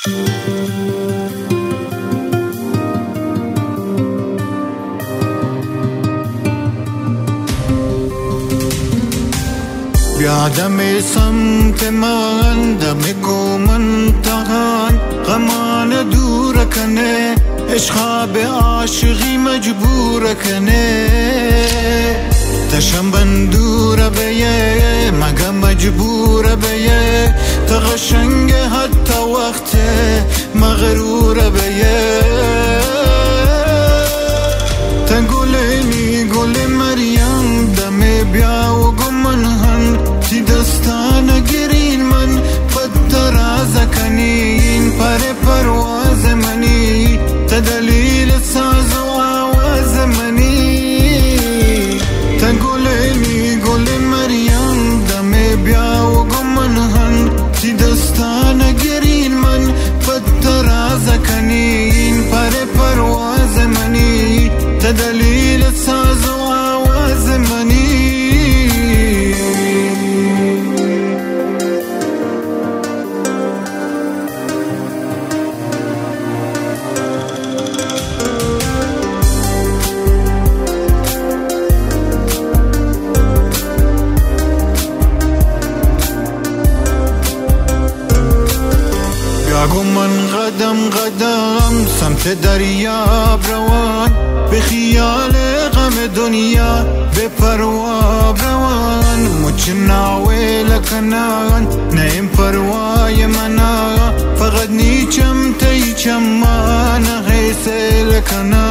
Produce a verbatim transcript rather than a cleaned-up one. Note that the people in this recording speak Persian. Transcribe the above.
بیادم سمت من دم گومن تغان غمان دور کنه عشقا به عاشقی مجبور کنه تشم دور بیه مگه مجبور بیه تغشنگ حتی وقت مغرور بیه تگولی گل مریم دم بیا و گمن هن تی دستان گرین من پتر آزکنین پر پرواز منی تدلیل ساز و آواز منی تگولی گل مریم دم بیا و گمن هن تی دستان گرین من پتر آزکنین پر پرواز منی تدلیل ساز و آواز منی بیا من قدم قدم سمت دریاب روان به خیال غم دنیا به پرواب روان مچ ناوی لکنان نیم پروای منا فقط نیچم تیچم ما نغیس لکنان